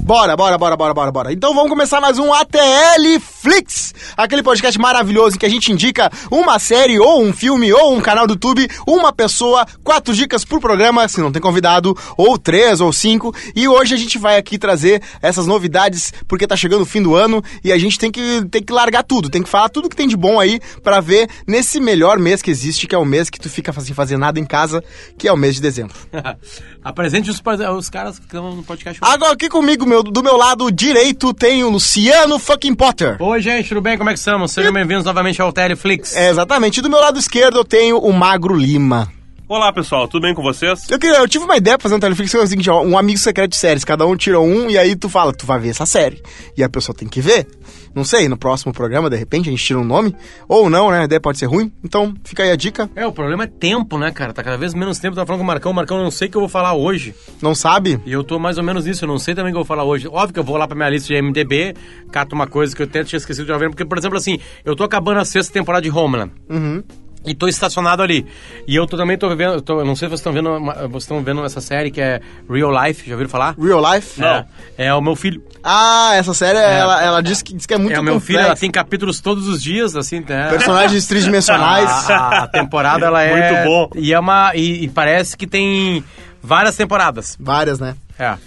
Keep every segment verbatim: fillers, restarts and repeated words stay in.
Bora, bora, bora, bora, bora, bora. Então vamos começar mais um A T L Flix, aquele podcast maravilhoso em que a gente indica uma série, ou um filme, ou um canal do YouTube, uma pessoa, quatro dicas por programa, se não tem convidado, ou três, ou cinco. E hoje a gente vai aqui trazer essas novidades, porque tá chegando o fim do ano e a gente tem que, tem que largar tudo, tem que falar tudo que tem de bom aí pra ver nesse melhor mês que existe, que é o mês que tu fica sem fazer nada em casa, que é o mês de dezembro. Apresente os, os caras que estão no podcast. Agora aqui comigo, meu, do meu lado direito, tem o Luciano fucking Potter. Oi, gente, tudo bem? Como é que estamos? Sejam bem-vindos novamente ao Teleflix. É, exatamente. E do meu lado esquerdo eu tenho o Magro Lima. Olá, pessoal, tudo bem com vocês? Eu, queria, eu tive uma ideia pra fazer um Teleflix, que é o seguinte, ó, um amigo secreto de séries, cada um tira um e aí tu fala, tu vai ver essa série. E a pessoa tem que ver. Não sei, no próximo programa, de repente, a gente tira um nome. Ou não, né? A ideia pode ser ruim. Então, fica aí a dica. É, o problema é tempo, né, cara? Tá cada vez menos tempo. Tá falando com o Marcão. O Marcão, eu não sei o que eu vou falar hoje. Não sabe? E eu tô mais ou menos nisso. Eu não sei também o que eu vou falar hoje. Óbvio que eu vou lá pra minha lista de M D B, cato uma coisa que eu até tinha esquecido de já ver. Porque, por exemplo, assim, eu tô acabando a sexta temporada de Homeland. Uhum. E tô estacionado ali. E eu tô, também tô vendo... Tô, eu não sei se vocês estão vendo, uma, vocês estão vendo essa série que é Real Life. Já ouviram falar? Real Life? Não. É, é o meu filho. Ah, essa série, é. ela, ela diz, que, diz que é muito É o meu complexa. filho, ela tem capítulos todos os dias, assim... Né? Personagens tridimensionais. A, a temporada, ela é... Muito bom. E, é uma, e, e parece que tem várias temporadas. Várias, né? É.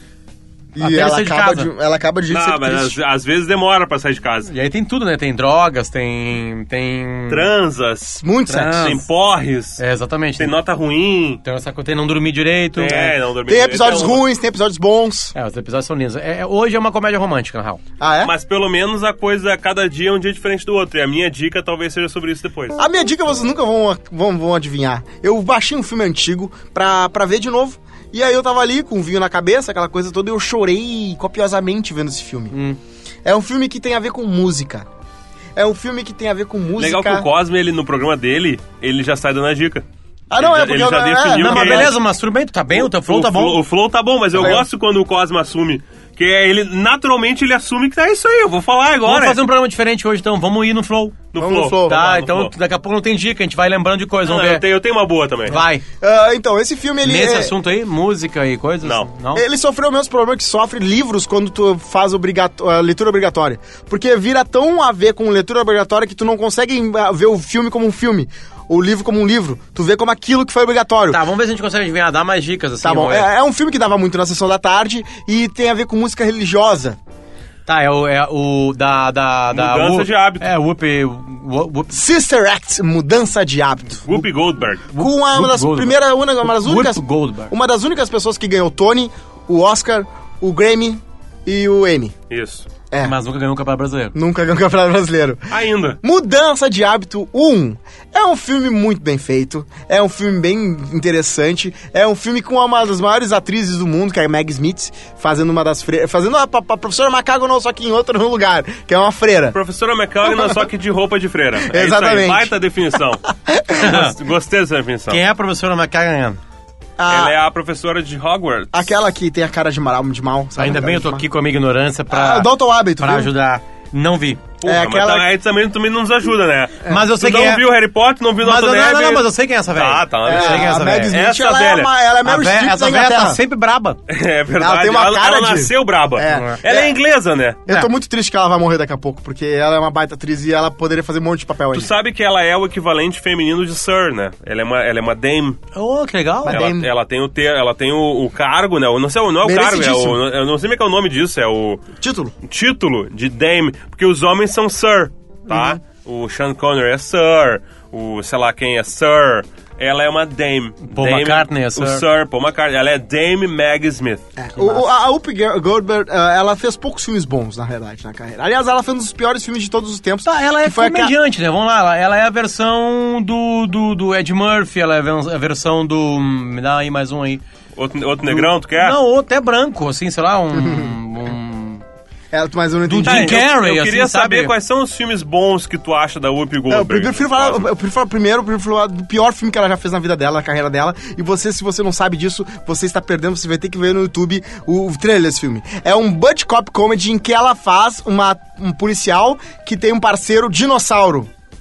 E Até ela sair de acaba, casa. de, ela acaba de Não, ser mas triste. às, às vezes demora pra sair de casa. E aí tem tudo, né? Tem drogas, tem... tem... Transas, Muito Trans. sexo. tem porres, É, exatamente. tem nota ruim, Tem essa coisa, tem não dormir direito. é, não dormir Tem direito, episódios é uma- ruins, tem episódios bons. É, os episódios são lindos. É, é- hoje é uma comédia romântica, na real. Ah, é? Mas pelo menos a coisa, cada dia é um dia diferente do outro. E a minha dica talvez seja sobre isso depois. A minha dica vocês nunca vão, vão, vão adivinhar. Eu baixei um filme antigo pra, pra ver de novo. E aí eu tava ali com um vinho na cabeça, aquela coisa toda, e eu chorei copiosamente vendo esse filme. Hum. É um filme que tem a ver com música. É um filme que tem a ver com música. Legal que o Cosme, ele, no programa dele, ele já sai dando a dica. Ah, não, ele é já- porque... ele já eu- definiu Não, que mas é- beleza, mas tudo bem, tu tá bem, o teu flow o tá bom. Flow, o flow tá bom, mas eu Tá bem. gosto quando o Cosme assume. Que é ele, naturalmente, ele assume que é isso aí, eu vou falar agora. Vamos fazer um programa diferente hoje, então. Vamos ir no flow. No Vamos flow. no flow. Tá, Vamos lá, no então flow. daqui a pouco não tem dica, a gente vai lembrando de coisas, Ah, vamos eu, ver. tenho, eu tenho uma boa também. Vai. Ah, então, esse filme, ele... Nesse é- assunto aí, música e coisas? Não. Não? Ele sofreu o mesmo problema que sofre livros quando tu faz obrigato- a leitura obrigatória. Porque vira tão a ver com leitura obrigatória que tu não consegue ah, ver o filme como um filme, o livro como um livro. Tu vê como aquilo que foi obrigatório. Tá, vamos ver se a gente consegue adivinhar, dar mais dicas, assim. Tá bom, vamos ver. é, é um filme que dava muito na sessão da tarde e tem a ver com música religiosa. Tá, é o, é o da... da, da Mudança Whoop- de hábito. É, Whoop... Whoop, Whoop Sister Act, Mudança de Hábito. Whoopi Goldberg. Com uma, uma das Goldberg. primeiras, uma, uma das únicas, Whoop Goldberg. uma das únicas pessoas que ganhou o Tony, o Oscar, o Grammy e o Emmy. Isso. É, Mas nunca ganhou o Campeonato Brasileiro. nunca ganhou o Campeonato Brasileiro. Ainda. Mudança de Hábito um. É um filme muito bem feito. É um filme bem interessante. É um filme com uma das maiores atrizes do mundo, que é a Meg Smith, fazendo uma das freiras. Fazendo a, a, a professora McGonagall, só que em outro lugar, que é uma freira. Professora McCartney, só que de roupa de freira. É Exatamente. Isso aí, baita definição. Gost- Gostei dessa definição. Quem é a professora McCarran? A- Ela é a professora de Hogwarts. Aquela que tem a cara de mal, de mal sabe? Ainda A bem eu cara tô de aqui com a minha ignorância mal. pra, Ah, Dalton Abbey, tu pra viu? ajudar. Não vi. Porra, é mas aquela- tá- aí também, também não nos ajuda, né? Mas eu sei Tu quem não é. viu Harry Potter, não viu Mas, Downton eu- não, não, Abbey. não, mas eu sei quem é essa velha. Tá, tá. Eu sei quem é a essa Meg velha. Smith, Essa ela, é velha. uma, ela é A, Meryl véia, Streep essa da velha tá Inglaterra. sempre braba. É verdade. Ela tem uma ela, cara ela de- nasceu braba. É. Ela é, É. inglesa, né? Eu tô É. muito triste que ela vai morrer daqui a pouco, porque ela é uma baita atriz e ela poderia fazer um monte de papel Tu ainda. sabe que ela é o equivalente feminino de Sir, né? Ela é uma, ela é uma dame. Oh, que legal. Mas- Ela, Dame. ela tem o ter, ela tem o, o cargo, né? Eu não sei, não é o cargo, é Merecidíssimo. o, eu não sei como é que é o nome disso, é o Título. título de dame, porque os homens são Sir, tá? O Sean Connery é Sir, o sei lá quem é Sir. Ela é uma dame. Paul dame, McCartney é Sir. O Sir, Paul McCartney. Ela é Dame Meg Smith. O, o- a Whoopi Goldberg, eh, ela fez poucos filmes bons, na realidade, na carreira. Aliás, ela fez um dos piores filmes de todos os tempos. Tá, ela é que foi aquela- comediante, né? Vamos lá, ela, ela é a versão do, do, do Ed Murphy, ela é a ven- a versão do... Me dá aí mais um aí. Outro, outro negrão, tu quer? Não, ou até branco, assim, sei lá, um... um... Ela, mas eu não entendi. Do Jim eu- Carrey, eu, assim, queria saber sabe? quais são os filmes bons que tu acha da Whoopi É, Goldberg. eu prefiro falar, eu prefiro falar primeiro, eu prefiro falar do pior filme que ela já fez na vida dela, na carreira dela. E você, se você não sabe disso, você está perdendo, você vai ter que ver no YouTube o, o trailer desse filme. É um buddy cop comedy em que ela faz uma, um policial que tem um parceiro dinossauro.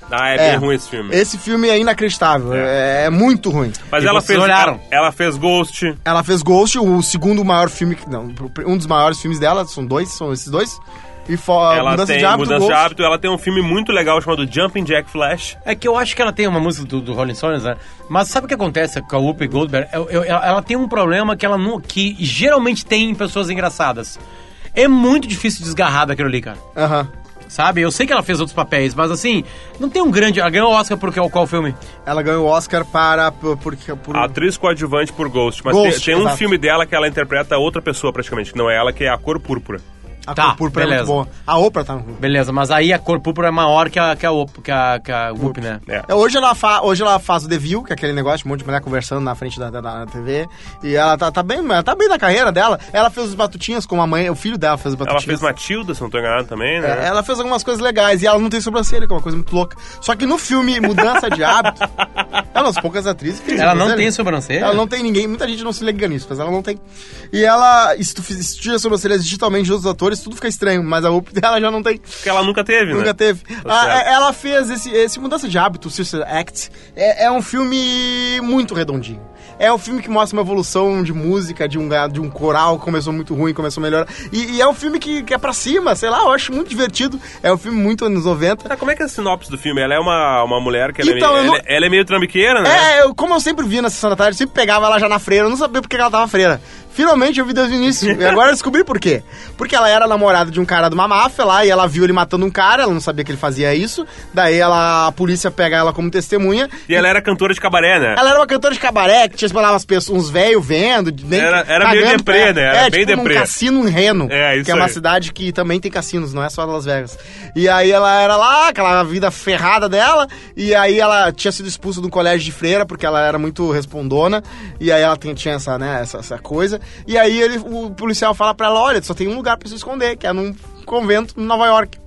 Ah, é, bem ruim esse filme. Esse filme é inacreditável, é, é muito ruim. Mas E ela vocês fez, olharam? ela, ela fez Ghost. Ela fez Ghost, o segundo maior filme, não, um dos maiores filmes dela, são dois, são esses dois. E for, Ela Mudança tem de Hábito, Mudança Ghost. de Hábito. Ela tem um filme muito legal chamado Jumping Jack Flash. É que eu acho que ela tem uma música do, do Rolling Stones, né? Mas sabe o que acontece com a Whoopi Goldberg? Eu, eu, ela tem um problema que ela não, que geralmente tem em pessoas engraçadas. É muito difícil desgarrar daquilo ali, cara. Aham. Sabe? Eu sei que ela fez outros papéis, mas assim, não tem um grande... Ela ganhou o Oscar por qual, qual filme? Ela ganhou o Oscar para... Por, por, por... Atriz coadjuvante por Ghost. Mas Ghost, tem, tem um exato. filme dela que ela interpreta outra pessoa praticamente, que não é ela, que é A Cor Púrpura. A Tá, Cor Púrpura é muito beleza. boa. A Oprah tá no filme. Beleza, mas aí a cor púrpura é maior que a, que a, Whoop- que a, que a Whoopi, né? É. É, Hoje ela, fa hoje ela faz o The View, que é aquele negócio de um monte de mulher conversando na frente da, da, da T V. E ela tá, tá, bem, ela tá bem na carreira dela. Ela fez os Batutinhas com a mãe, o filho dela fez os Ela Batutinhas. fez Matilda, se não tô enganado também, né? É, ela fez algumas coisas legais e ela não tem sobrancelha, que é uma coisa muito louca. Só que no filme Mudança de Hábito, ela é uma das poucas atrizes que tem Ela não sobrancelha. tem sobrancelha? Ela não tem ninguém, muita gente não se liga nisso, mas ela não tem. E ela, e se tu, fiz- se tu tira sobrancelhas digitalmente de outros atores, tudo fica estranho, mas a Whoopi dela já não tem. Porque ela nunca teve, Nunca né? teve. Tá Ah, certo. é- ela fez esse, esse Mudança de Hábito, o Sister Act. É, é um filme muito redondinho. É um filme que mostra uma evolução de música, de um, ga- de um coral que começou muito ruim, começou a melhorar. E, e é um filme que, que é pra cima, sei lá, eu acho muito divertido. É um filme muito anos noventa. Tá, como é que é a sinopse do filme? Ela é uma, uma mulher que ela, Então, é, eu meio, não- ela, ela é meio trambiqueira, né? É, eu, como eu sempre vi na Sessão da Tarde, eu sempre pegava ela já na freira, eu não sabia porque ela tava freira. Finalmente eu vi desde o início, e agora eu descobri por quê. Porque ela era namorada de um cara de uma máfia lá, e ela viu ele matando um cara, ela não sabia que ele fazia isso, daí ela, a polícia pega ela como testemunha. E ela era cantora de cabaré, né? Ela era uma cantora de cabaré, que tinha as pessoas, uns velhos vendo, nem Era- era meio cagando deprê, pé. né? Era é, bem tipo num deprê. cassino em Reno, É, isso que é uma aí. cidade que também tem cassinos, não é só Las Vegas. E aí ela era lá, aquela vida ferrada dela, e aí ela tinha sido expulsa de um colégio de freira, porque ela era muito respondona, e aí ela tem- tinha essa, né, essa, essa coisa, e aí ele, o policial fala pra ela, olha, só tem um lugar pra se esconder, que é num convento em Nova York.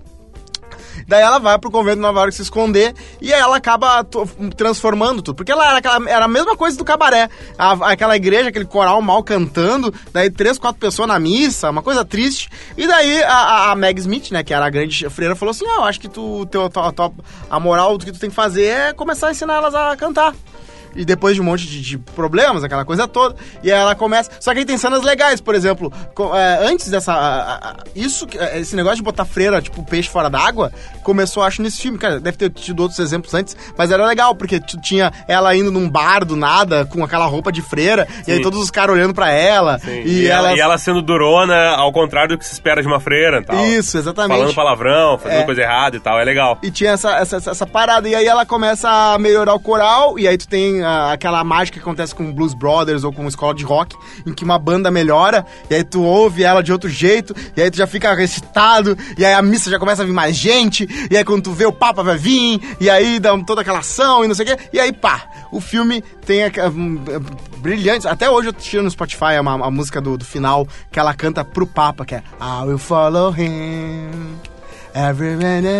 Daí ela vai pro convento de Nova York se esconder e aí ela acaba to- transformando tudo. Porque ela era, aquela, era a mesma coisa do cabaré. A- aquela igreja, aquele coral mal cantando, daí três, quatro pessoas na missa, uma coisa triste. E daí a, a, a Meg Smith, né, que era a grande freira, falou assim, ah, eu acho que tu, teu, tua- tua- a moral do que tu tem que fazer é começar a ensinar elas a cantar. E depois de um monte de, de problemas, aquela coisa toda, e aí ela começa... Só que aí tem cenas legais, por exemplo, co- é, antes dessa... a- a- a- isso, que- é, esse negócio de botar freira, tipo, peixe fora d'água, começou, acho, nesse filme. Cara, deve ter tido outros exemplos antes, mas era legal, porque tu tinha ela indo num bar do nada, com aquela roupa de freira, e aí Sim. todos os caras olhando pra ela, Sim. e, E, ela, elas- e ela sendo durona, ao contrário do que se espera de uma freira e tal. Isso, exatamente. Falando palavrão, fazendo É. coisa errada e tal, é legal. E tinha essa, essa, essa- essa parada. E aí ela começa a melhorar o coral. E aí tu tem ah, aquela mágica que acontece com Blues Brothers ou com escola de rock, em que uma banda melhora. E aí tu ouve ela de outro jeito. E aí tu já fica excitado. E aí a missa já começa a vir mais gente. E aí quando tu vê o Papa vai vir. E aí dá toda aquela ação e não sei o quê. E aí pá, o filme tem a, um, brilhantes. Até hoje eu tiro no Spotify a, a música do, do final que ela canta pro Papa, que é I will follow him. Every...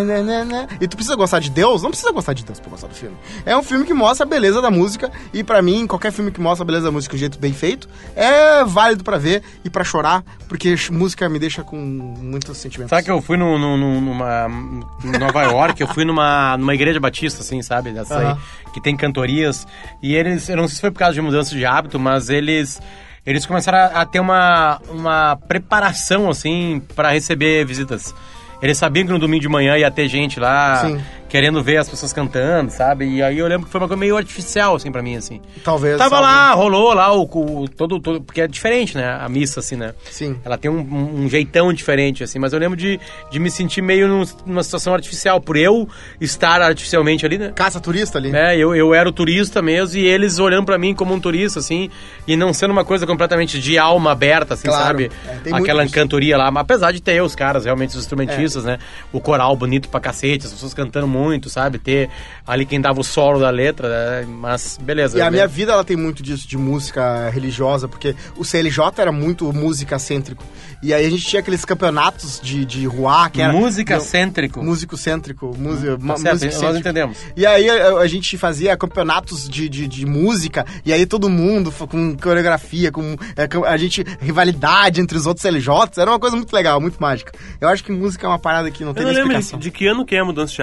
E tu precisa gostar de Deus? Não precisa gostar de Deus pra gostar do filme. É um filme que mostra a beleza da música. E pra mim, qualquer filme que mostra a beleza da música de um jeito bem feito é válido pra ver e pra chorar, porque música me deixa com muitos sentimentos. Sabe que eu fui no, no- no- numa... Em Nova York, eu fui numa, numa igreja batista, assim, sabe? Dessa aí, Aham. que tem cantorias. E eles, eu não sei se foi por causa de mudança de hábito, mas eles... Eles começaram a, a ter uma, uma preparação, assim, pra receber visitas. Eles sabiam que no domingo de manhã ia ter gente lá, Sim. querendo ver as pessoas cantando, sabe? E aí eu lembro que foi uma coisa meio artificial, assim, pra mim, assim. Talvez. Tava sabe? lá, rolou lá o, o todo, todo... Porque é diferente, né? A missa, assim, né? Sim. Ela tem um, um- um jeitão diferente, assim. Mas eu lembro de, de me sentir meio num- numa situação artificial. Por eu estar artificialmente ali, né? Caça turista ali. É, eu, eu era o turista mesmo e eles olhando pra mim como um turista, assim, e não sendo uma coisa completamente de alma aberta, assim, Claro. sabe? É, tem muito Aquela disso. cantoria lá, mas apesar de ter os caras, realmente, os instrumentistas, É. né? O coral bonito pra cacete, as pessoas cantando muito, sabe? Ter ali quem dava o solo da letra, né? Mas beleza. E a né? minha vida, ela tem muito disso, de música religiosa, porque o C L J era muito música-cêntrico. E aí a gente tinha aqueles campeonatos de, de rua, que era... Música-cêntrico. Músico-cêntrico. Música, Tá certo, nós entendemos. E aí a, a gente fazia campeonatos de, de, de música, e aí todo mundo fa- com coreografia, com é, com- a gente, rivalidade entre os outros C L Js, era uma coisa muito legal, muito mágica. Eu acho que música é uma parada que não tem Eu não lembro explicação. de, de que ano que é a mudança de hábito. Eu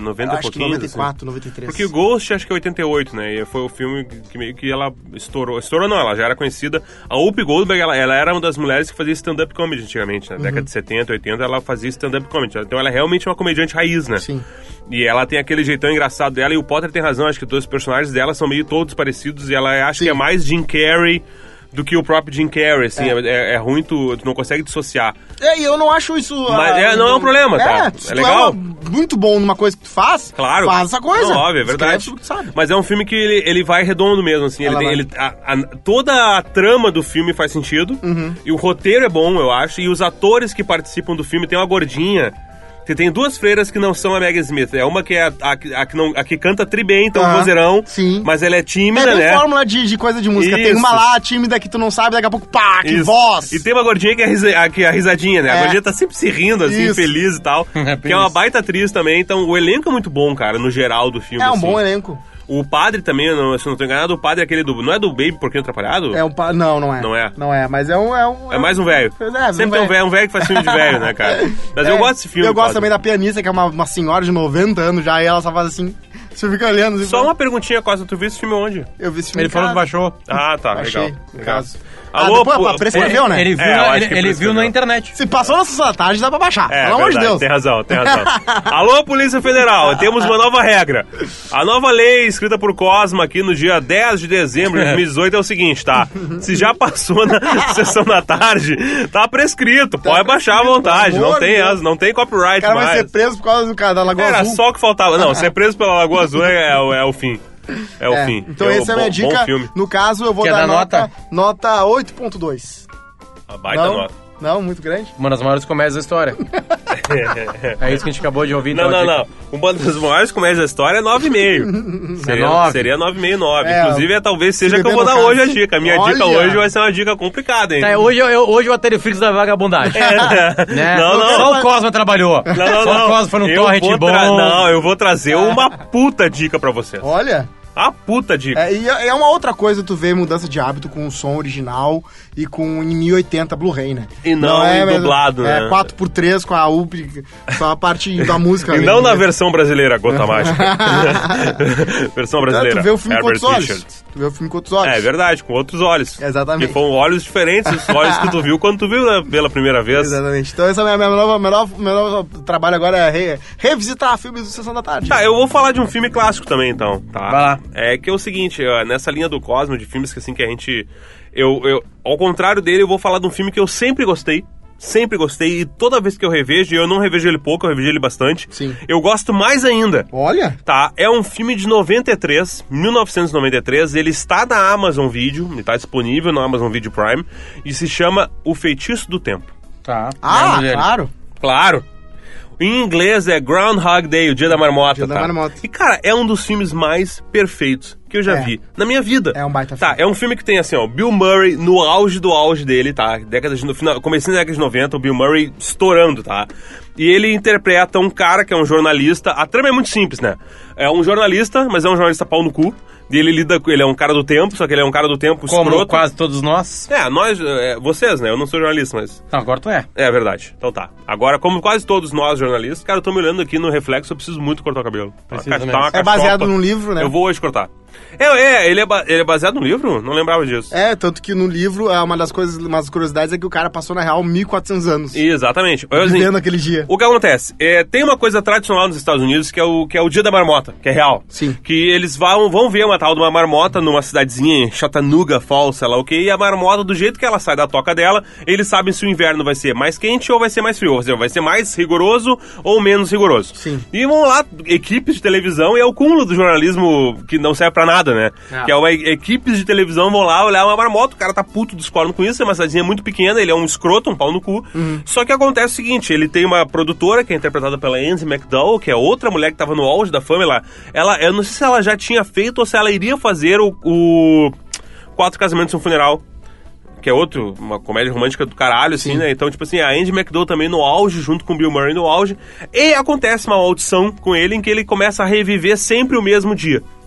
noventa e Acho que pouquinho. noventa e quatro, noventa e três. Porque o Ghost acho que é oitenta e oito, né? E foi o filme que meio que ela estourou. Estourou não, ela já era conhecida. A Whoopi Goldberg, ela, ela era uma das mulheres que fazia stand-up comedy antigamente. Na uhum. década de setenta, oitenta, ela fazia stand-up comedy. Então ela é realmente uma comediante raiz, né? Sim. E ela tem aquele jeitão engraçado dela. E o Potter tem razão, acho que todos os personagens dela são meio todos parecidos. E ela acha Sim. que é mais Jim Carrey do que o próprio Jim Carrey, assim, é, é, é ruim, tu, tu não consegue dissociar. É, e eu não acho isso... Mas ah, é, não é um problema, tá? É, É legal. É muito bom numa coisa que tu faz, Claro. faz essa coisa. Não, óbvio, é verdade. Escreve, tu sabe. Mas é um filme que ele, ele vai redondo mesmo, assim. Ele Ela tem, vai. ele, a, a, toda a trama do filme faz sentido. Uhum. E o roteiro é bom, eu acho. E os atores que participam do filme, tem uma gordinha... Você tem duas freiras que não são a Maggie Smith. É uma que é a, a, a, que, não, a que canta tri bem, então Ah, um vozeirão. sim. Mas ela é tímida, É bem né? fórmula de, de coisa de música. Tem Isso. uma lá, tímida, que tu não sabe, daqui a pouco, pá, que Isso. voz! E tem uma gordinha que é, risa, a, que é a risadinha, né? A É. gordinha tá sempre se rindo, assim, Isso. feliz e tal. É, que é uma baita atriz também. Então, o elenco é muito bom, cara, no geral do filme. É um assim. bom elenco. O padre também, eu não, se eu não tô enganado, o padre é aquele do... Não é do Baby Porquinho Atrapalhado? É um pa... Não, não é. Não é? Não é, mas é um... É, um, É mais um velho. É, Sempre tem um velho, um velho que faz filme de velho, né, cara? Mas É, eu gosto desse filme. Eu gosto padre. também da pianista, que é uma, uma senhora de noventa anos já, e ela só faz assim... Você fica olhando... Assim, Só uma perguntinha, Costa, tu viu esse filme onde? Eu vi esse filme Ele em falou que casa. baixou. Ah, tá, Achei, legal. no legal. caso. Alô, ah, depois, pô, prescreveu, né? Ele viu, É, eu na, acho ele, que ele viu prescreveu. na internet. Se passou na sessão da tarde, dá pra baixar. É, pelo amor de verdade, Deus. tem razão, tem razão. Alô, Polícia Federal, temos uma nova regra. A nova lei escrita por Cosma aqui no dia dez de dezembro de dois mil e dezoito é o seguinte, tá? Se já passou na sessão da tarde, tá prescrito, pode baixar à vontade, pelo não amor tem, de Deus. as, não tem copyright O cara vai mais. ser preso por causa do cara da Lagoa Era Azul. só o que faltava. Não, ser preso pela Lagoa Azul é, é, o- é o fim. É o É, fim. então é essa é a minha bom, dica. Bom filme. No caso, eu vou Quer dar dar nota, nota? nota oito ponto dois. A baita Não, nota. não, muito grande. Uma das maiores comédias da história. É isso que a gente acabou de ouvir. Não, então, não, dica. não. Uma das maiores comédias da história é nove vírgula cinco. Seria nove. Seria nove vírgula cinco, nove. É, Inclusive, é, talvez seja se que eu beber vou no dar caso. hoje a dica. A minha Olha. dica hoje vai ser uma dica complicada, hein? Tá, hoje, eu, hoje o Ateriflix da vagabundagem. Né? Não, não. Só o Cosma trabalhou. Não, não, Só não. o Cosma foi no Eu torrent vou bom. tra- Não, eu vou trazer uma puta dica pra vocês. Olha. A puta dica. É, e é é uma outra coisa tu ver mudança de hábito com o som original e com em mil e oitenta Blu-ray, né? E não em mesmo- dublado, é, né? quatro por três com a U P, só a parte da música. E né? não na versão brasileira, Gota Mágica. versão brasileira. Tu vê o filme com Herbert outros olhos. Richards. Tu vê o filme com outros olhos. É verdade, com outros olhos. Exatamente. Que foram olhos diferentes dos olhos que tu viu quando tu viu né, pela primeira vez. Exatamente. Então esse é o meu, meu, novo, meu, novo, meu novo trabalho agora, é re- revisitar filmes do Sessão da Tarde. Tá, eu vou falar de um filme clássico também, então, tá? Vai lá. É que é o seguinte, ó, nessa linha do Cosmo, de filmes que assim, que a gente... Eu, eu, ao contrário dele, eu vou falar de um filme que eu sempre gostei, sempre gostei, e toda vez que eu revejo, e eu não revejo ele pouco, eu revejo ele bastante, Sim. eu gosto mais ainda. Olha. Tá, é um filme de noventa e três, mil novecentos e noventa e três, ele está na Amazon Video, ele está disponível no Amazon Video Prime, e se chama O Feitiço do Tempo. Tá. Ah, lembro dele. claro. Claro! Em inglês é Groundhog Day, o Dia da Marmota, Dia da tá? Marmota. E, cara, é um dos filmes mais perfeitos que eu já É. vi na minha vida. É um baita Tá, filme. é um filme que tem, assim, ó, Bill Murray no auge do auge dele, tá? Década de, no final, comecinho da década de noventa, o Bill Murray estourando, tá? E ele interpreta um cara que é um jornalista. A trama é muito simples, né? É um jornalista, mas é um jornalista pau no cu. E ele lida com... Ele é um cara do tempo, só que ele é um cara do tempo Como escroto. quase todos nós. É, nós... é, vocês, né? Eu não sou jornalista, mas... Não, agora tu é. É verdade. Então tá. Agora, como quase todos nós jornalistas, cara, eu tô me olhando aqui no reflexo, eu preciso muito cortar o cabelo. Tá uma Precisa ca- mesmo. tá uma É baseado cachopa. num livro, né? Eu vou hoje cortar. É, é, ele é, ba- ele é baseado no livro? Não lembrava disso. É, tanto que no livro, é uma das coisas, uma das curiosidades é que o cara passou, na real, mil e quatrocentos anos. Exatamente. Eu, assim, Vivendo aquele dia. o que acontece? É, tem uma coisa tradicional nos Estados Unidos que é o, que é o Dia da Marmota, que é real. Sim. Que eles vão, vão ver uma tal de uma marmota numa cidadezinha em Chattanooga Falls, sei lá o que, e a marmota, do jeito que ela sai da toca dela, eles sabem se o inverno vai ser mais quente ou vai ser mais frio. Ou seja, vai ser mais rigoroso ou menos rigoroso. Sim. E vão lá, equipes de televisão, e é o cúmulo do jornalismo que não serve pra nada, né? É. Que é uma, equipes de televisão vão lá olhar uma marmota, o cara tá puto discordo com isso, é uma cidadezinha muito pequena, ele é um escroto, um pau no cu. Só que acontece o seguinte, ele tem uma produtora que é interpretada pela Angie McDowell, que é outra mulher que tava no auge da fama, ela, ela, eu não sei se ela já tinha feito ou se ela iria fazer o, o Quatro Casamentos e um Funeral, que é outro, uma comédia romântica do caralho, assim, Sim. né? Então, tipo assim, a Angie McDowell também no auge, junto com o Bill Murray no auge, e acontece uma audição com ele em que ele começa a reviver sempre o mesmo dia.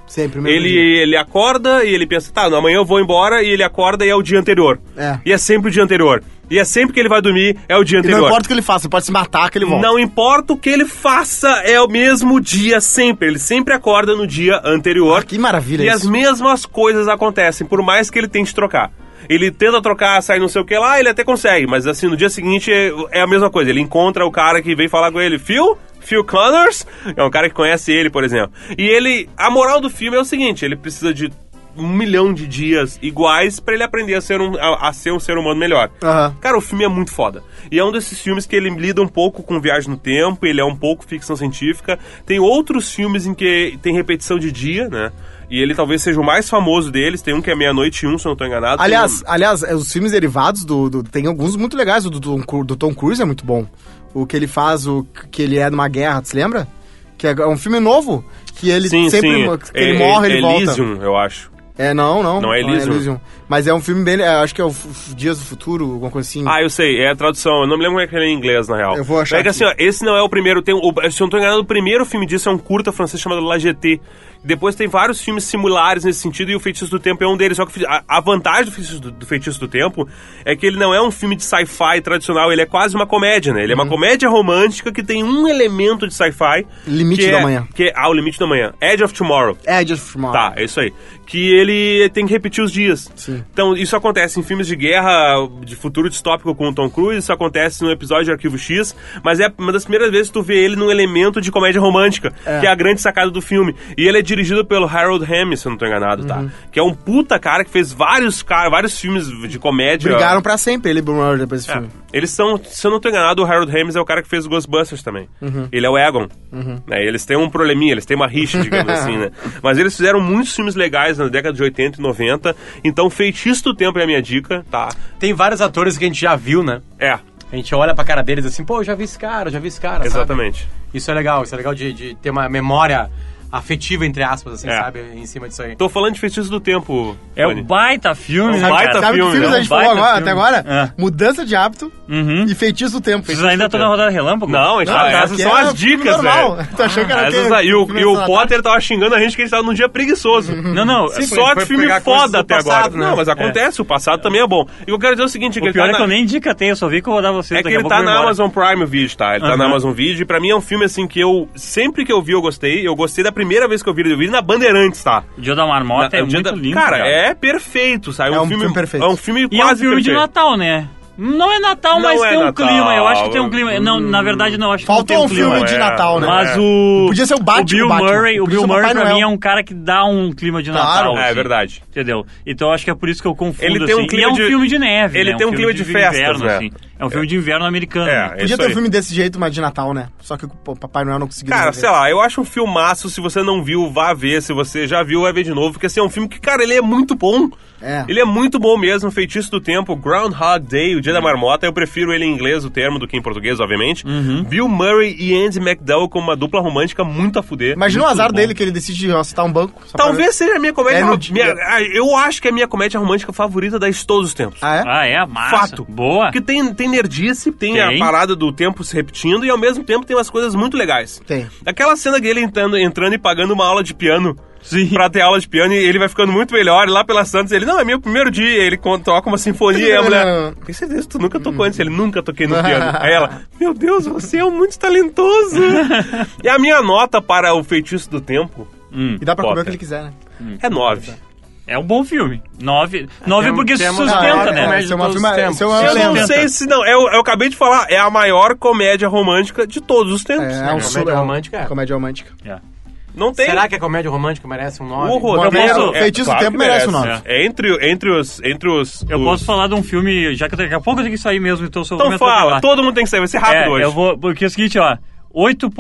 Sempre, mesmo Ele, dia. ele acorda e ele pensa, tá, amanhã eu vou embora, e ele acorda e é o dia anterior. É. E é sempre o dia anterior. E é sempre que ele vai dormir, é o dia E anterior. não importa o que ele faça, pode se matar que ele volta. Não importa o que ele faça, é o mesmo dia sempre. Ele sempre acorda no dia anterior. Ah, que maravilha E isso. as mesmas coisas acontecem, por mais que ele tente trocar. Ele tenta trocar, sai não sei o que lá, ele até consegue, mas assim, no dia seguinte é, é a mesma coisa. Ele encontra o cara que veio falar com ele, Phil, Phil Connors, é um cara que conhece ele, por exemplo. E ele, a moral do filme é o seguinte, ele precisa de um milhão de dias iguais pra ele aprender a ser um, a, a ser um ser humano melhor. Aham. Cara, o filme é muito foda. E é um desses filmes que ele lida um pouco com viagem no tempo, ele é um pouco ficção científica. Tem outros filmes em que tem repetição de dia, né? E ele talvez seja o mais famoso deles. Tem um que é Meia-Noite e Um, se eu não tô enganado. Aliás, Tem um... aliás, é, os filmes derivados do, do- tem alguns muito legais. O do, Tom Cru- do Tom Cruise é muito bom. O que ele faz, o que ele é numa guerra, tu se lembra? Que é um filme novo, que ele Sim, sempre sim. que ele É- morre, é ele volta. Elysium, eu acho. É, não, não. Não é Elysium? Mas é um filme bem, é, acho que é o F- F- Dias do Futuro, alguma coisa assim. Ah, eu sei, é a tradução. Eu não me lembro como é que ele é em inglês, na real. Eu vou achar É que aqui. assim, ó, esse não é o primeiro. Tem, o, se eu não tô enganado, o primeiro filme disso é um curta francês chamado La Jetée. Depois tem vários filmes similares nesse sentido e o Feitiço do Tempo é um deles. Só que a, a vantagem do Feitiço do, do Feitiço do Tempo é que ele não é um filme de sci-fi tradicional, ele é quase uma comédia, né? Ele é uma comédia romântica que tem um elemento de sci-fi. Limite que da é- Manhã. Que é, ah, o Limite da Manhã. Edge of Tomorrow. É, Just Tomorrow. Tá, é isso aí. Que ele tem que repetir os dias. Sim. Então, isso acontece em filmes de guerra, de futuro distópico com o Tom Cruise, isso acontece no episódio de Arquivo X, mas é uma das primeiras vezes que tu vê ele num elemento de comédia romântica, É. que é a grande sacada do filme. E ele é dirigido pelo Harold Ramis, se eu não tô enganado, tá? Uhum. Que é um puta cara que fez vários, cara, vários filmes de comédia. Brigaram pra sempre, ele e Bill Murray depois desse É. filme. Eles são, se eu não tô enganado, o Harold Ramis é o cara que fez o Ghostbusters também. Uhum. Ele é o Egon. Né? Eles têm um probleminha, eles têm uma rixa, digamos assim, né? Mas eles fizeram muitos filmes legais na década de oitenta e noventa. Então, Feitiço do Tempo é a minha dica, tá? Tem vários atores que a gente já viu, né? É, A gente olha pra cara deles assim, pô, eu já vi esse cara, eu já vi esse cara, sabe? exatamente. Isso é legal, isso é legal de, de ter uma memória afetiva, entre aspas, assim, É. sabe? Em cima disso aí. Tô falando de Feitiço do Tempo, É Fanny. um baita filme, É um né, baita cara? Sabe que filme, filmes né? a gente Um falou baita agora, filme. até agora? É. Mudança de hábito Uhum. e Feitiço do Tempo. Vocês ainda estão na rodada relâmpago? Não, a gente Não, tá, é essas que são é as filme dicas, normal. velho. Tu achou que era Essas que- aí, o, filme e o da Potter tava xingando a gente que a gente tava num dia preguiçoso. Não, não. Sim, Só foi de filme pegar coisas foda do até passado, agora. né? Não, mas acontece, o passado também é bom. E eu quero dizer o seguinte, que O ele pior tá é que na- eu nem dica tenho, eu só vi que eu vou dar vocês É que daqui a ele pouco tá eu vou na embora. Amazon Prime Video, tá? Ele tá Aham. na Amazon Video e pra mim é um filme assim que eu, sempre que eu vi eu gostei. Eu gostei da primeira vez que eu vi ele, eu vi ele na Bandeirantes, tá? O Dia da Marmota Na- é o dia muito da- lindo, Cara, cara. é perfeito, sabe? É um filme perfeito. É um filme E é um quase filme de perfeito. Natal, né? Não é Natal, Não mas é tem um Natal. clima. Eu acho que tem um clima. Não, na verdade não, acho que Faltou não um tem um clima. filme de É, Natal, né? Mas É. o... Podia ser o Batman, O Bill o Batman. Murray, o Podia Bill ser o Murray Papai pra Noel. mim é um cara que dá um clima de Claro. Natal. É assim, verdade. Entendeu? Então acho que é por isso que eu confundo, Ele tem um assim. clima E é um de- filme de neve, ele né? tem um clima filme de festas, inverno, né? assim. É um filme de inverno americano. É, né? é Podia isso ter um aí. filme desse jeito, mas de Natal, né? Só que o Papai Noel não conseguiu Cara, resolver. sei lá, eu acho um filmaço. Se você não viu, vá ver. Se você já viu, vai ver de novo. Porque assim, é um filme que, cara, ele é muito bom. É. Ele é muito bom mesmo. Feitiço do Tempo, Groundhog Day, o Dia da Marmota. Eu prefiro ele em inglês, o termo, do que em português, obviamente. Bill Murray e Andy McDowell como uma dupla romântica muito a fuder. Imagina o Muito azar bom. dele que ele decide assustar um banco. só pra- Talvez seja a minha comédia É no romântica. dia. Eu acho que é a minha comédia romântica favorita das todos os tempos. Ah, é? Ah, é? Massa. Fato. Boa. Porque tem, tem nerdice, tem, Tem. a parada do tempo se repetindo e ao mesmo tempo tem umas coisas muito legais. Tem. Aquela cena dele entrando, entrando e pagando uma aula de piano. Sim. Pra ter aula de piano e ele vai ficando muito melhor. E lá pela Santos, ele, não, é meu primeiro dia. Ele con- toca uma sinfonia e a mulher, tem certeza que tu nunca tocou antes? Ele, nunca toquei no piano. Aí ela, meu Deus, você é um muito talentoso. E a minha nota para o Feitiço do Tempo Hum. E dá pra comer Potter. o que ele quiser, né? é nove. É um bom filme. Nove, nove tem- porque temos- sustenta, Ah, é, né? comédia Esse é de uma todos filme- os tempos. esse é uma Eu não lenda. sei se não, eu, eu acabei de falar, é a maior comédia romântica de todos os tempos. É, é um comédia super- romântica, é. Comédia romântica. É. Não tem. Será que a comédia romântica merece um nove? O roteiro, Eu posso- é, Feitiço do claro Tempo que merece um nove. É entre, entre os... Entre os Eu os- posso falar de um filme, já que daqui a pouco eu tenho que sair mesmo, então se eu vou Então me fala, atropelar. todo mundo tem que sair, vai ser rápido É, hoje. eu vou, porque é o seguinte, ó, oito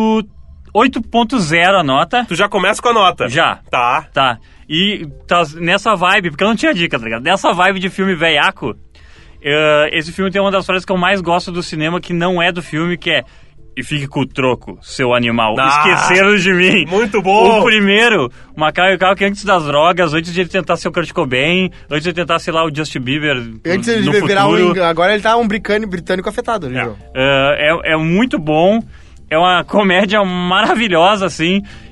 ponto zero a nota, Tu já começa com a nota. Já. Tá. tá, e tá nessa vibe, porque eu não tinha dica, tá ligado? Nessa vibe de filme velhaco, eh, esse filme tem uma das frases que eu mais gosto do cinema, que não é do filme, que é: e fique com o troco, seu animal. Ah, Esqueceram de mim. muito bom. O primeiro, Macaulay Culkin antes das drogas, antes de ele tentar ser o Kurt Cobain, antes de ele tentar, sei lá, o Justin Bieber Antes de no ele virar um... futuro. ing- Agora ele tá um britânico, britânico afetado. Ele virou. É, é, é muito bom. É uma comédia maravilhosa, assim.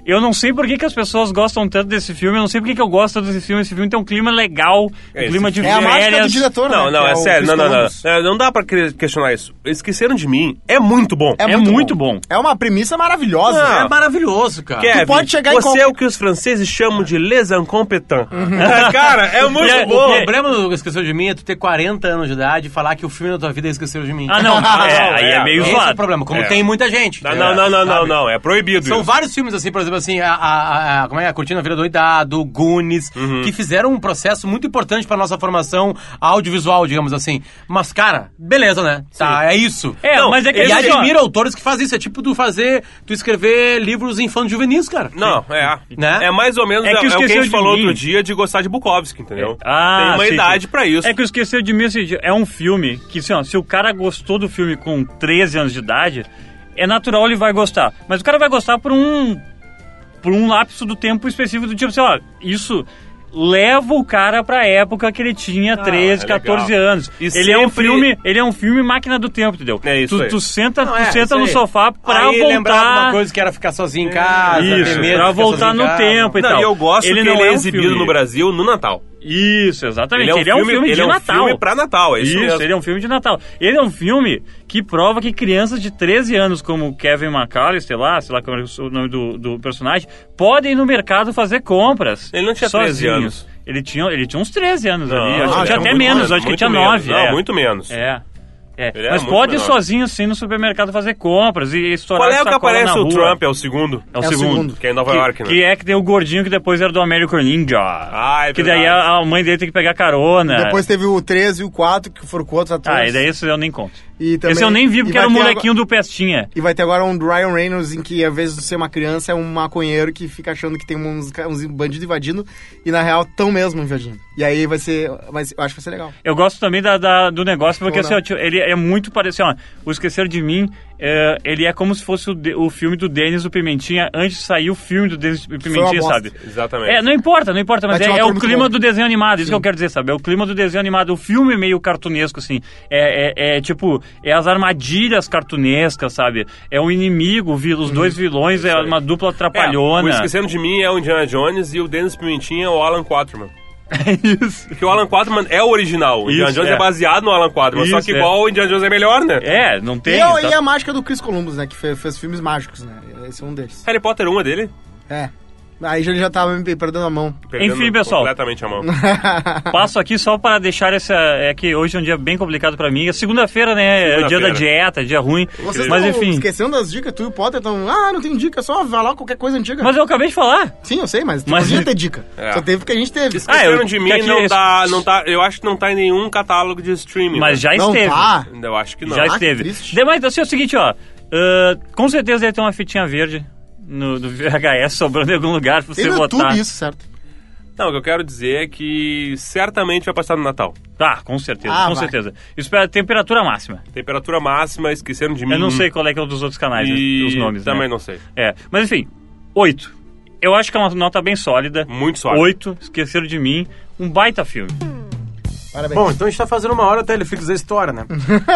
Eu não sei por que, que as pessoas gostam tanto desse filme, eu não sei por que, que eu gosto desse filme. Esse filme tem um clima legal, um É, clima de É a mágica do férias. diretor, né? Não, não, que é o sério, não, Chris não, não. Columbus. É, Não dá pra que- questionar isso. Esqueceram de Mim é muito bom. É muito bom. É uma premissa maravilhosa. Ah, É maravilhoso, cara. Kevin, pode chegar em você qualquer- é o que os franceses chamam de les incompetents. Cara, é muito E é- bom. O problema do Esqueceu de Mim é tu ter quarenta anos de idade e falar que o filme da tua vida é Esqueceu de Mim. Ah, não, é, aí é, é, meio Esse é o zoado. problema, como É. tem muita gente. Não, não, não, não, não, Sabe? não, é proibido São isso. vários filmes, assim, por exemplo, assim, a, a, a, como é, a Cortina Vira Doidado, Goonies, Uhum. que fizeram um processo muito importante pra nossa formação audiovisual, digamos assim. Mas, cara, beleza, né? Tá, é isso. É, Não, mas é que E assim, ó, admiro autores que fazem isso. É tipo tu fazer, tu escrever livros infantos juvenis, cara. Não, é. Né? É mais ou menos É é que é o que a Esqueceu gente de falou Mim. outro dia de gostar de Bukowski, entendeu? Ah, Tem uma sim, idade sim. pra isso. É que o Esqueceu de Mim assim, é um filme que, assim, ó, se o cara gostou do filme com treze anos de idade, é natural ele vai gostar. Mas o cara vai gostar por um por um lapso do tempo específico do tipo assim, ó, isso leva o cara pra época que ele tinha treze, é catorze legal. anos. E ele é um sempre- filme, ele é um filme máquina do tempo, entendeu? É isso tu, aí. tu senta, Não, tu é, senta isso no aí. sofá pra Aí lembrava voltar. uma coisa que era ficar sozinho em casa, ter Isso, medo pra de ficar voltar sozinho no em casa. tempo e Não, tal. e eu gosto que ele não é um exibido filme- no Brasil no Natal. Isso, exatamente. Ele é um filme, de ele é um Natal. filme pra Natal, é isso, Isso, mesmo. ele é um filme de Natal. Ele é um filme que prova que crianças de treze anos, como o Kevin McAllister lá, sei lá como é o nome do, do personagem, podem ir no mercado fazer compras. Ele não tinha treze sozinhos. anos. Ele tinha, ele tinha uns treze anos Não, ali. Acho que ele tinha era até muito menos, acho que ele muito tinha menos. nove. Não, é. muito menos. É. É. Ele era Mas muito pode ir menor. sozinho sim no supermercado fazer compras e estourar Qual é o que sacola aparece na o rua. Trump? É o segundo? É o É o segundo. segundo. Que é em Nova Que, York, né? que é que tem o gordinho que depois era do American Ninja. Ah, é que daí verdade. a, a mãe dele tem que pegar carona. Depois teve o treze e o quatro, que foram com outros atores. Ah, e daí esse eu nem conto. E também- Esse eu nem vi porque e vai era o ter molequinho do Pestinha. E vai ter agora um do Ryan Reynolds, em que, ao invés de ser uma criança, é um maconheiro que fica achando que tem uns, uns bandidos invadindo, e na real, tão mesmo invadindo. E aí vai ser, vai ser- eu acho que vai ser legal. Eu gosto também da, da- do negócio, porque Ou assim, não. ó, tio, ele é muito parecido. Ó, o Esquecer de Mim, é, ele é como se fosse o, de- o filme do Denis o Pimentinha antes de sair o filme do Denis o Pimentinha, bosta. sabe? Exatamente. É, não importa, não importa, mas Mas é, tinha um é ator o muito clima bom. do desenho animado, isso que eu quero dizer, sabe? É o clima do desenho animado. O filme é meio cartunesco, assim. É, é- é, tipo, é as armadilhas cartunescas, sabe? É o inimigo, o vil- os dois vilões, é aí. uma dupla É, trapalhona. o Esquecendo de Mim é o Indiana Jones e o Dennis Pimentinha é o Alan Quaterman. Isso. Porque o Alan Quaterman é o original. O Indiana Isso, Jones é. é. baseado no Alan Quaterman. só Isso, que é. igual o Indiana Jones é melhor, né? É, não tem. e, a- tá- e a mágica do Chris Columbus, né? Que fez, fez filmes mágicos, né? Esse é um deles. Harry Potter um é dele? É. Aí já- ele já tava me perdendo a mão. Perdendo Enfim, pessoal. completamente a mão. Passo aqui só para deixar essa. É que hoje é um dia bem complicado pra mim. É segunda-feira, né? É o dia da Segunda-feira. dieta, dia ruim. Vocês Mas estão enfim. esquecendo das dicas, tu e o Potter estão... Ah, não tem dica, só vai lá qualquer coisa antiga. Mas eu acabei de falar. Sim, eu sei, mas tu Mas- podia ter dica. É. Só teve porque a gente teve. Esqueceram Ah, eu- de que Mim aqui não é- tá, não tá... Eu acho que não tá em nenhum catálogo de streaming. Mas né? já Não esteve. tá. Eu acho que não. Já Ah, que esteve. triste. Demais, assim, é o seguinte, ó. ah, com certeza deve ter uma fitinha verde no, do V H S sobrando em algum lugar pra Tem você no botar. YouTube isso, certo? Não, o que eu quero dizer é que certamente vai passar no Natal. Tá, com certeza, Ah, com vai. certeza. Espera, temperatura máxima. Temperatura máxima, Esqueceram de Mim. Eu não sei qual é que é o dos outros canais, né, E os nomes, também né? não sei. É, mas enfim, oito. Eu acho que é uma nota bem sólida. Muito sólido. Oito, Esqueceram de Mim, um baita filme. Parabéns. Bom, então a gente tá fazendo uma hora Teleflix da história, né?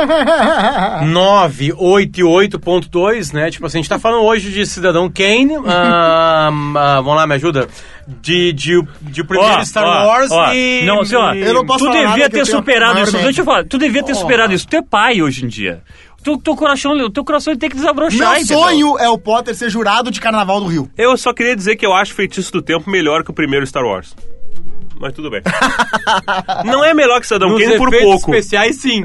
nove oito oito ponto dois, né? Tipo assim, a gente tá falando hoje de Cidadão Kane. ah, ah, vamos lá, me ajuda. De, de, de o primeiro Ó, Star ó, Wars ó, e... não, assim, ó, e- Eu não posso tu falar devia nada que ter eu tenho superado maior isso. medo. Deixa eu falar, tu devia ter superado isso. Tu é pai hoje em dia. Tu, teu, coração, o teu coração tem que desabrochar. Meu entendeu? sonho é o Potter ser jurado de Carnaval do Rio. Eu só queria dizer que eu acho Feitiço do Tempo melhor que o primeiro Star Wars. Mas tudo bem. Não é melhor que Cidadão Nos Kane por efeitos pouco. especiais, sim.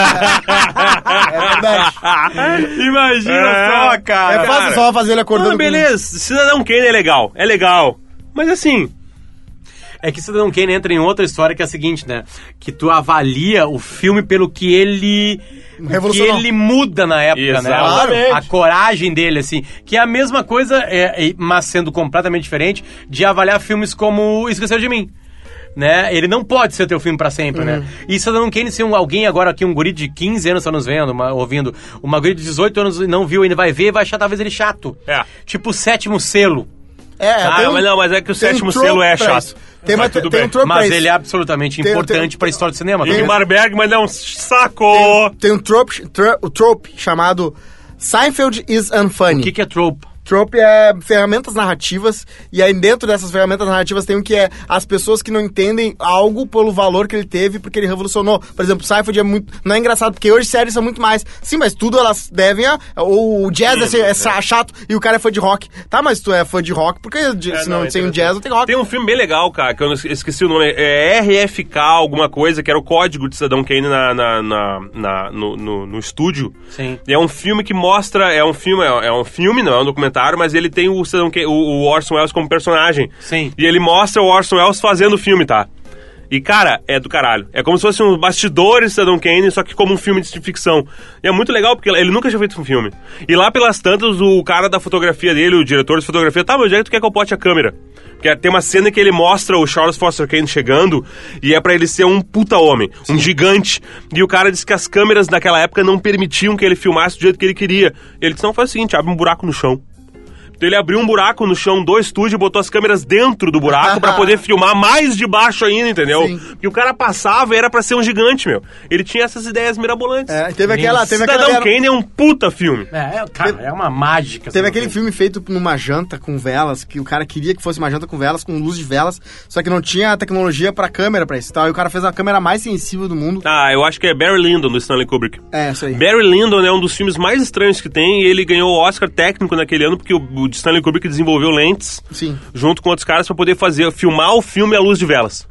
É verdade. Imagina É, só, cara. É fácil só fazer ele acordando. Não, beleza. Cidadão Kane é legal. É legal. Mas assim... É que Cidadão Kane entra em outra história que é a seguinte, né? Que tu avalia o filme pelo que ele... o que Revolucionou. ele muda na época, né? Exatamente. A, a coragem dele, assim. Que é a mesma coisa, é, é, mas sendo completamente diferente, de avaliar filmes como Esqueceram de Mim. Né? Ele não pode ser teu filme pra sempre, né? E Cidadão Kane, se um, alguém agora aqui, um guri de quinze anos tá nos vendo, uma, ouvindo, uma guri de dezoito anos e não viu ainda, vai ver, vai achar talvez ele chato. É. Tipo o Sétimo Selo. É, Ah, tem um- mas não, mas é que o tem um sétimo trope selo é pra chato. isso. Tem, Mas uma, tudo tem bem. um trope pra Mas isso. ele é absolutamente Tem- importante tem- pra história do cinema. Ingmar também. Bergman é um saco! Tem um trope, tro- o trope chamado Seinfeld is unfunny. O que, que é trope? Trope é ferramentas narrativas, e aí dentro dessas ferramentas narrativas tem o que é as pessoas que não entendem algo pelo valor que ele teve, porque ele revolucionou. Por exemplo, Seinfeld é muito... Não é engraçado, porque hoje séries são muito mais. Sim, mas tudo elas devem a... O jazz Sim, é, é, é. chato e o cara é fã de rock. Tá, mas tu é fã de rock, porque É, se não, não, sem o interessante. jazz não tem rock. Tem um filme bem legal, cara, que eu não es- esqueci o nome. É R F K alguma coisa, que era o código de Cidadão Kane na, na, na, na- no, no, no estúdio. Sim. E é um filme que mostra... É um filme, é é um filme, não é um documentário, mas ele tem o, Cidadão Kane, o, o Orson Welles como personagem. Sim. E ele mostra o Orson Welles fazendo o filme, tá? E, cara, é do caralho. É como se fosse um bastidores de Cidadão Kane, só que como um filme de ficção. E é muito legal, porque ele nunca tinha feito um filme. E lá pelas tantas, o cara da fotografia dele, o diretor de fotografia, tá, mas onde é que tu quer que eu bote a câmera? Porque tem uma cena que ele mostra o Charles Foster Kane chegando, e é pra ele ser um puta homem, um gigante. E o cara disse que as câmeras daquela época não permitiam que ele filmasse do jeito que ele queria. E ele disse, não, faz o seguinte, abre um buraco no chão. Então ele abriu um buraco no chão do estúdio e botou as câmeras dentro do buraco pra poder filmar mais de baixo ainda, entendeu? Sim. E o cara passava e era pra ser um gigante, meu. Ele tinha essas ideias mirabolantes. É, teve aquela... Teve Cidadão aquela Kane é um puta filme. É, é, cara, é uma mágica. Teve essa aquele coisa. filme feito numa janta com velas, que o cara queria que fosse uma janta com velas, com luz de velas, só que não tinha tecnologia pra câmera pra isso. Então, aí o cara fez a câmera mais sensível do mundo. Ah, eu acho que é Barry Lyndon, do Stanley Kubrick. É, isso aí. Barry Lyndon é um dos filmes mais estranhos que tem e ele ganhou o Oscar técnico naquele ano porque o, o Stanley Kubrick desenvolveu lentes Sim. junto com outros caras pra poder fazer, filmar o filme à luz de velas.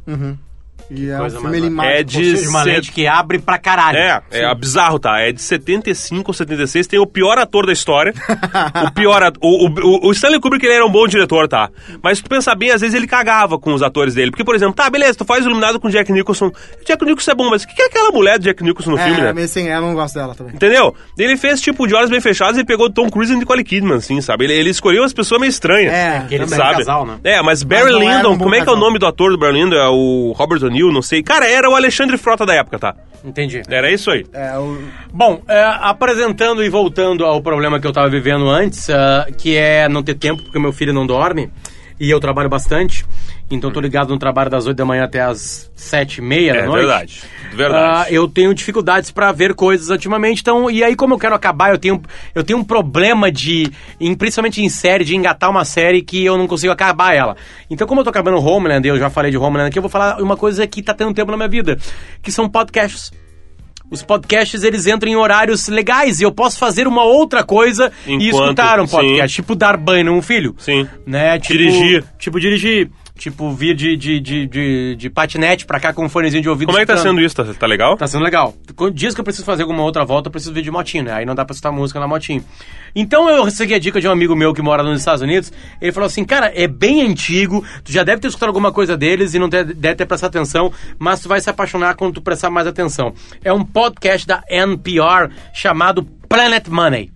E é um Coisa filme mais ele bacana. É mata. de Ou seja, uma set- lente que abre pra caralho. É, é bizarro, tá? É de setenta e cinco ou setenta e seis, tem o pior ator da história. o pior ator, o, o, o Stanley Kubrick ele era um bom diretor, tá? Mas se tu pensar bem, às vezes ele cagava com os atores dele. Porque, por exemplo, tá, beleza, tu faz o Iluminado com o Jack Nicholson. O Jack Nicholson é bom, mas o que é aquela mulher do Jack Nicholson no É, filme, né? mas sim, eu não gosto dela também. Entendeu? Ele fez, tipo, de olhos bem fechados e pegou Tom Cruise e Nicole Kidman, assim, sabe? Ele, ele escolheu as pessoas meio estranhas. É, Aquele também. sabe? casal, né? É, mas Barry não era Lyndon, um bom como é que é o casal. nome do ator do Barry Lyndon? É o Robert O'Neill, não sei. Cara, era o Alexandre Frota da época, tá? Entendi. Era isso aí. É, o... Bom, é, apresentando e voltando ao problema que eu tava vivendo antes, ah, que é não ter tempo, porque meu filho não dorme, e eu trabalho bastante, então tô ligado no trabalho das oito da manhã até as sete e meia da É noite. verdade. Verdade. Ah, eu tenho dificuldades pra ver coisas ultimamente, então, e aí como eu quero acabar, eu tenho, eu tenho um problema de, em, principalmente em série, de engatar uma série que eu não consigo acabar ela. Então como eu tô acabando Homeland, eu já falei de Homeland aqui, eu vou falar uma coisa que tá tendo tempo na minha vida, que são podcasts. Os podcasts, eles entram em horários legais e eu posso fazer uma outra coisa e Enquanto- escutar um podcast. sim. Tipo dar banho num filho. Sim. Né? Tipo, Dirigir. Tipo dirigir. Tipo vir de, de, de, de, de patinete pra cá com um fonezinho de ouvido. Como é que tá escutando. sendo isso? Tá, tá legal? Tá sendo legal. Com dias que eu preciso fazer alguma outra volta, eu preciso vir de motinho, né? Aí não dá pra escutar música na motinho. Então eu segui a dica de um amigo meu que mora nos Estados Unidos. Ele falou assim, cara, é bem antigo, tu já deve ter escutado alguma coisa deles e não deve, deve ter prestado atenção, mas tu vai se apaixonar quando tu prestar mais atenção. É um podcast da N P R chamado Planet Money.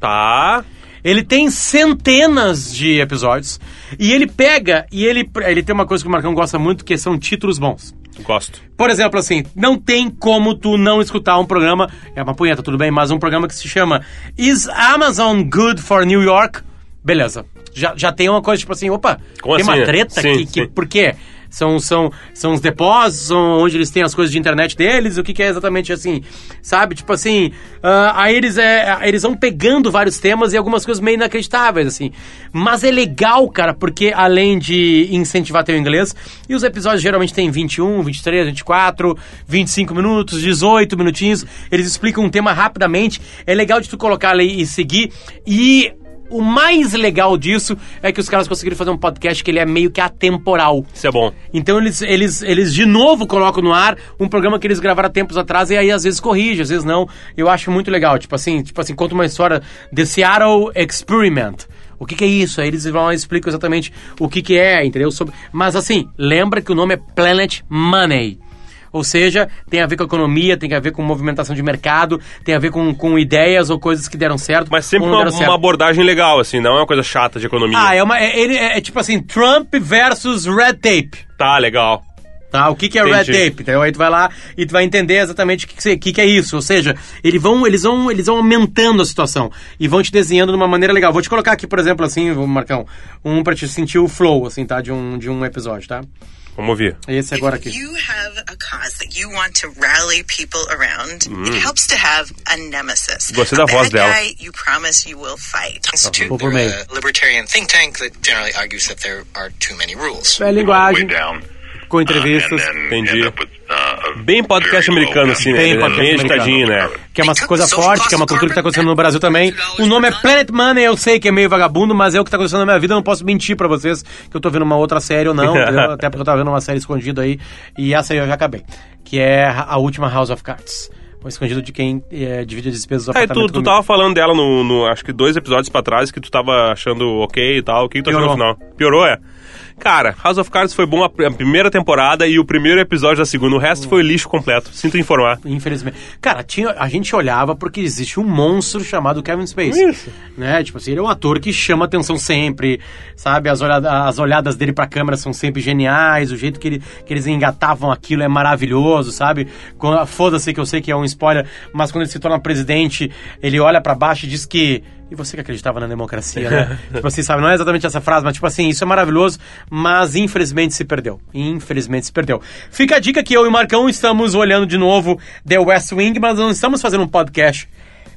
Tá. Ele tem centenas de episódios e ele pega e ele, ele tem uma coisa que o Marcão gosta muito, que são títulos bons. Gosto. Por exemplo, assim, não tem como tu não escutar um programa, é uma punheta, tudo bem, mas um programa que se chama Is Amazon Good for New York? Beleza. Já, já tem uma coisa tipo assim, opa, Como tem assim? uma treta Sim, que, que sim. por quê? São, são, são os depósitos, são onde eles têm as coisas de internet deles, o que, que é exatamente assim, sabe? Tipo assim, ah, aí eles, é, eles vão pegando vários temas e algumas coisas meio inacreditáveis, assim. Mas é legal, cara, porque além de incentivar teu inglês, e os episódios geralmente têm vinte e um, vinte e três, vinte e quatro, vinte e cinco minutos, dezoito minutinhos, eles explicam um tema rapidamente, é legal de tu colocar ali e seguir, e... O mais legal disso é que os caras conseguiram fazer um podcast que ele é meio que atemporal. Isso é bom. Então eles, eles, eles de novo colocam no ar um programa que eles gravaram há tempos atrás e aí às vezes corrige, às vezes não. Eu acho muito legal. Tipo assim, tipo assim, conta uma história The Seattle Experiment. O que, que é isso? Aí eles vão lá e explicam exatamente o que, que é, entendeu? Sobre... Mas assim, lembra que o nome é Planet Money. Ou seja, tem a ver com economia, tem a ver com movimentação de mercado, tem a ver com, com ideias ou coisas que deram certo. Mas sempre ou não uma, deram certo. uma abordagem legal, assim, não é uma coisa chata de economia. Ah, é, uma, é, ele- é, é tipo assim, Trump versus Red Tape. Tá, legal. Tá, o que, que é Entendi. Red Tape? Então aí tu vai lá e tu vai entender exatamente o que, que, se- que, que é isso. Ou seja, eles vão, eles, vão, eles vão aumentando a situação e vão te desenhando de uma maneira legal. Vou te colocar aqui, por exemplo, assim, vou Marcão, um pra te sentir o flow, assim, tá? De um, de um episódio, tá? Vamos ouvir. Esse agora aqui. If you have a cause that you want to rally people around, it helps to have a nemesis. Gostei a da voz bad dela. guy you promise you will fight. Institute, Vou por they're meio. a libertarian think tank that generally argues that there are too many rules. É linguagem, down, com entrevistas. and then Entendi. end up with, uh, a Bem podcast very americano, low assim, né? Bem Ele é podcast bem agitadinho, americano. né? Que é uma coisa forte, que é uma cultura que tá acontecendo no Brasil também. O nome é Planet Money, eu sei que é meio vagabundo, mas é o que tá acontecendo na minha vida, eu não posso mentir pra vocês que eu tô vendo uma outra série ou não, entendeu? Até porque eu tava vendo uma série escondida aí, e essa aí eu já acabei, que é a última House of Cards. O escondido de quem é, divide as despesas do Aí apartamento tu, tu comigo. tava falando dela no, no, acho que dois episódios pra trás, que tu tava achando ok e tal. O que, que tu achou no Piorou. final? Piorou, é? Cara, House of Cards foi bom a, a primeira temporada e o primeiro episódio da segunda. O resto foi lixo completo. Sinto informar. Infelizmente. Cara, tinha, a gente olhava porque existe um monstro chamado Kevin Spacey. Isso. Né? Tipo assim, ele é um ator que chama atenção sempre, sabe? As, olhada, as olhadas dele pra câmera são sempre geniais, o jeito que, ele, que eles engatavam aquilo é maravilhoso, sabe? Quando- Foda-se que eu sei que é um spoiler, mas quando ele se torna presidente, ele olha pra baixo e diz que... E você que acreditava na democracia, né? Tipo assim, sabe? Não é exatamente essa frase, mas tipo assim, isso é maravilhoso, mas infelizmente se perdeu. Infelizmente se perdeu. Fica a dica que eu e o Marcão estamos olhando de novo The West Wing, mas não estamos fazendo um podcast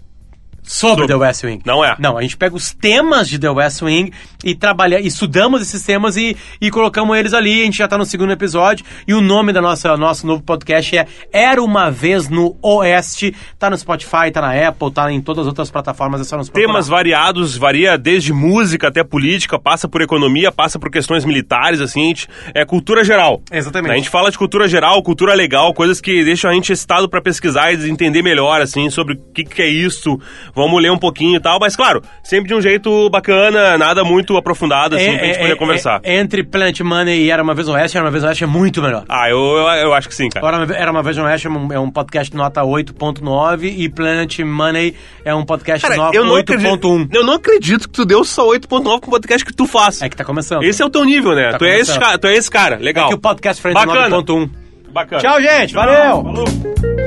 sobre Sobre. The West Wing. Não é. Não, a gente pega os temas de The West Wing e trabalha, estudamos esses temas e, e colocamos eles ali. A gente já tá no segundo episódio e o nome da nossa nosso novo podcast é Era Uma Vez no Oeste. Tá no Spotify, tá na Apple, tá em todas as outras plataformas, é só nos procurar. Temas variados, varia desde música até política, passa por economia, passa por questões militares, assim, a gente- é cultura geral. Exatamente. A gente fala de cultura geral, cultura legal, coisas que deixam a gente excitado pra pesquisar e entender melhor, assim, sobre o que, que é isso. Vamos ler um pouquinho e tal, mas claro, sempre de um jeito bacana, nada muito aprofundado, assim, pra gente poder conversar. é- entre Planet Money e Era Uma Vez no Oeste, Era Uma Vez no Oeste é muito melhor. Ah, eu, eu, eu acho que sim, cara. Era Uma- Era Uma Vez no Oeste é um, é um podcast nota oito ponto nove e Planet Money é um podcast Cara, nota eu não, oito ponto um. acredito, eu não acredito que tu deu só oito ponto nove pro podcast que tu faz. É que tá começando. Esse é o teu nível, né? Tá tu, é esse, começando. cara- tu é esse cara, legal. É que o podcast Friends é Bacana. nove ponto um. Bacana. Tchau, gente. Valeu. Falou.